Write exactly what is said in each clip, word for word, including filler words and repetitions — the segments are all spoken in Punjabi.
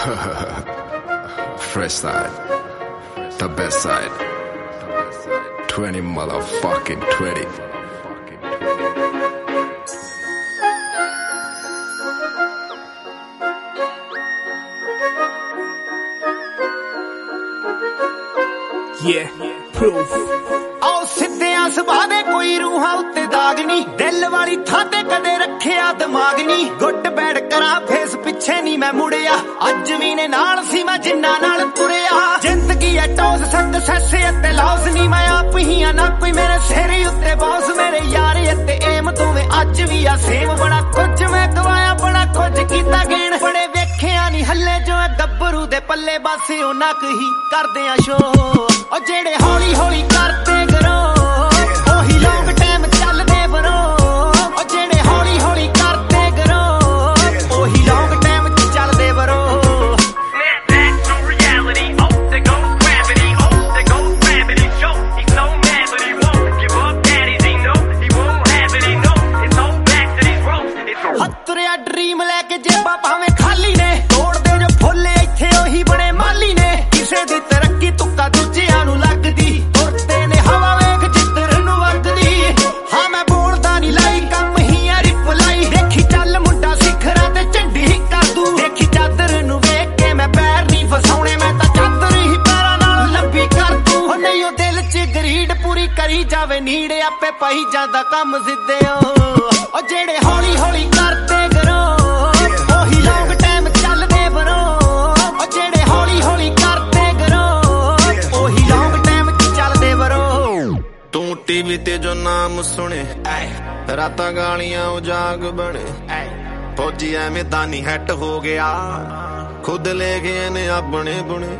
Fresh side, the best side. twenty motherfucking twenty. Yeah, proof. ਆਓ ਸਿੱਧਿਆਂ ਸੁਭਾਅ ਦੇ ਕੋਈ ਰੂਹਾਂ ਉੱਤੇ ਦਾਗ ਨਹੀਂ, ਦਿਲ ਵਾਲੀ ਥਾਂ ਤੇ ਕਦੇ ਰੱਖਿਆ ਦਿਮਾਗ ਨਹੀਂ। ਗੁੱਟ ਬੈਠ ਕਰਾਂ ਫੇਸ ਪਿੱਛੇ ਨਹੀਂ ਮੈਂ ਮੁੜਿਆ, ਅੱਜ ਵੀ ਨੇ ਨਾਲ ਸੀ ਮੈਂ ਜਿੰਨਾ ਨਾਲ ਤੁਰਿਆ। ਜ਼ਿੰਦਗੀ ਐ ਟੌਸ ਸਕਸੈਸ ਅਤੇ ਲੌਸ ਨਹੀਂ, ਮੈਂ ਆਪ ਹੀ ਆ ਨਾ ਕੋਈ ਮੇਰੇ ਸਿਰ ਉੱਤੇ ਬੌਸ। ਮੇਰੇ ਯਾਰ ਅਤੇ ਏਮ ਦੋਵੇਂ ਅੱਜ ਵੀ ਆ ਸੇਮ, ਬੜਾ ਕੁਝ ਮੈਂ ਗਵਾਇਆ ਬੜਾ ਕੁਝ ਕੀਤਾ ਗੇਣ। ਬੜੇ ਵੇਖਿਆ ਨਹੀਂ ਹੱਲੇ ਜੋ ਗੱਭਰੂ ਦੇ ਪੱਲੇ, ਬਸ ਉਹਨਾਂ ਕੁ ਹੀ ਕਰਦੇ ਆ ਸ਼ੋ। ਉਹ ਜਿਹੜੇ ਹੌਲੀ ਹੌਲੀ ਕਰਦੇ ਕਰੋ ਉਹੀ ਲੌਂਗ ਟਾਈਮ ਚੱਲਦੇ ਬਰੋ। ਉਹ ਜਿਹੜੇ ਹੌਲੀ ਹੌਲੀ ਕਰਦੇ ਕਰੋ ਉਹੀ ਲੌਂਗ ਟਾਈਮ ਚੱਲਦੇ ਬਰੋ। ਹੱਤਰਿਆ ਡਰੀਮ ਲੈ ਕੇ ਜੇਬਾਂ ਭਾਵੇਂ ਖਾਲੀ ਨੇ, ਤੋੜਦੇ ਜੋ ਫੁੱਲੇ ਇੱਥੇ ਉਹੀ ਬਣੇ ਮਾਲੀ ਨੇ। ਕਿਸੇ ਦੀ ਤਰੱਕੀ ਤੁੱਕਾ ਦੂਜਿਆਂ ਨੂੰ ਲੱਗਦੀ, ਤੁਰਦੇ ਨੇ ਹਵਾ ਵੇਖ ਜਿੱਧਰ ਨੂੰ ਵਗਦੀ। ਹਾਂ ਮੈਂ ਬੋਲਦਾ ਨਹੀਂ ਲਾਈ ਕੰਮ ਹੀ ਆ ਰਿਪਲਾਈ, ਦੇਖੀ ਚੱਲ ਮੁੰਡਾ ਸਿਖਰਾਂ ਤੇ ਝੰਡੀ ਹੀ ਕਰ ਦੂ। ਦੇਖੀ ਚਾਦਰ ਨੂੰ ਵੇਖ ਕੇ ਮੈਂ ਪੈਰ ਨਹੀਂ ਫਸਾਉਣੇ, ਮੈਂ ਤਾਂ ਚਾਦਰ ਹੀ ਪੈਰਾਂ ਨਾਲ ਲੰਬੀ ਕਰ ਦੂ। ਉਹ ਨਹੀਂ ਉਹ ਦਿਲ ਚ ਗਰੀਡ ਪੂਰੀ ਕਰੀ ਜਾਵੇ ਨੀੜ, ਆਪੇ ਪਈ ਜਾਂਦਾ ਕੰਮ ਸਿੱਧਿਓ। ਉਹ ਜਿਹੜੇ ਹੌਲੀ ਹੌਲੀ ਕਰਦੇ ਕਰੋ ਉਹੀ ਲੌਂਗ ਟਾਈਮ ਚੱਲਦੇ ਬਰੋ। ਉਹ ਜਿਹੜੇ ਹੌਲੀ ਹੌਲੀ ਕਰਦੇ ਕਰੋ ਉਹੀ ਲੌਂਗ ਟਾਈਮ ਚੱਲਦੇ ਬਰੋ। ਤੂੰ ਟੀਵੀ ਤੇ ਜੋ ਨਾਮ ਸੁਣੇ, ਰਾਤਾਂ ਗਾਲੀਆਂ ਉਜਾਗ ਬਣੇ। ਫੌਜੀ ਐਵੇਂ ਦਾਨੀ ਹੈਟ ਹੋ ਗਿਆ, ਖੁਦ ਲੈ ਗਏ ਨੇ ਆਪਣੇ ਬੁਣੇ।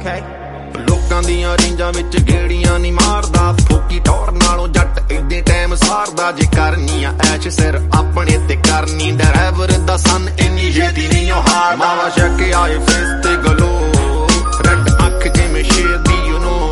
ਲੋਕਾਂ ਦੀਆਂ ਰੀਂਜਾਂ ਵਿੱਚ ਗੇੜੀਆਂ ਨਹੀਂ ਮਾਰਦਾ, ਫੋਕੀ ਟੌਰ ਨਾਲੋਂ ਜੱਟ ਏਡੇ ਟਾਈਮ ਸਾਰਦਾ। ਜੇ ਕਰਨੀ ਆ ਐਸ਼ ਸਿਰ ਆਪਣੇ ਤੇ ਕਰਨੀ, ਡਰਾਈਵਰ ਦਾ ਸਨ ਇੰਨੀ ਛੇਤੀ ਨਹੀਂ ਉਹ ਹਾਰਦਾ। ਵਾ ਸ਼ੱਕ ਆਏ ਫੇਸ ਤੇ ਗਲੋ, ਰੈਡ ਅੱਖ ਜਿਵੇਂ ਸ਼ੇਰ ਦੀ ਯੂ ਨੋ।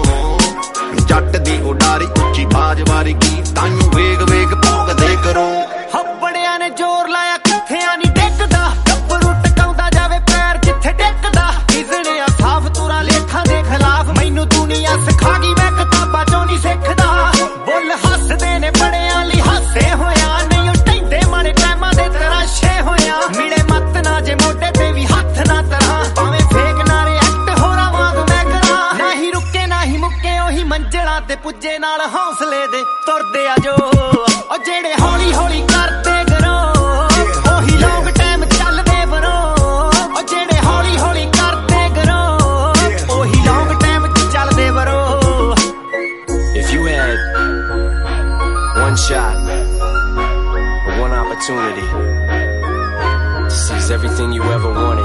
ਜੱਟ ਦੀ ਉਡਾਰੀ ਉੱਚੀ ਬਾਜ ਵਾਰਗੀ, ਤਾਈਓ ਵੇਗ ਵੇਗ ਭੋਗਦੇ ਕਰੋ। ਹੱਬੜਿਆਂ ਨੇ ਜ਼ੋਰ ਲਾਇਆ ਕਿੱਥਿਆਂ ਨਹੀਂ ਡਿੱਗਦਾ, ਗੱਭਰੂ ਟਕਾਉਂਦਾ ਜਾਵੇ ਪੈਰ ਜਿੱਥੇ ਡਿੱਗਦਾ। ਇਜ਼ਣਿਆ ਸਾਫ ਤੁਰਾਂ ਲੇਖਾਂ ਦੇ ਖਿਲਾਫ, ਮੈਨੂੰ ਦੁਨੀਆ ਸਿਖਾ ਗਈ ਮੈਂ ਕਿਤਾਬਾਂ ਚੋਂ ਨਹੀਂ ਸਿੱਖਦਾ। ਬੁੱਲ ਹੱਸਦੇ ਨੇ ਬੜਿਆਂ ਲਈ ਹਾਸੇ ਹੋਇਆ, ਨਹੀਂ ਉਹ ਟੈਂਦੇ ਮਾਰੇ ਟਾਈਮਾਂ ਦੇ ਤਰਾਸ਼ੇ ਹੋਇਆ। ਮਿਲੇ ਮੱਤ ਨਾ ਜੇ ਮੋਢੇ ਤੇ ਵੀ ਹੱਥ ਨਾ ਤਰਾਂ, ਭਾਵੇਂ ਫੇਕ ਨਾ ਰਿਐਕਟ ਹੋਰਾਂ ਵਾਂਗ ਮੈਂ ਕਰਾਂ। ਨਾ ਹੀ ਰੁਕੇ ਨਾ ਹੀ ਮੁੱਕੇ ਉਹੀ ਮੰਜ਼ਿਲਾਂ ਤੇ ਪੁੱਜੇ, ਨਾਲ ਹੌਸਲੇ ਦੇ ਤੁਰਦੇ ਆ ਜੋ। ਉਹ ਜਿਹੜੇ ਹੌਲੀ ਹੌਲੀ ਕਰਦੇ ਕਰੋ ਉਹੀ ਲੌਂਗ ਟਾਈਮ ਚੱਲਦੇ ਬਰੋ। ਉਹ ਜਿਹੜੇ ਹੌਲੀ ਹੌਲੀ ਕਰਦੇ ਕਰੋ ਉਹੀ ਲੌਂਗ ਟਾਈਮ ਚੱਲਦੇ ਬਰੋ। If you had one shot or one opportunity to seize everything you ever wanted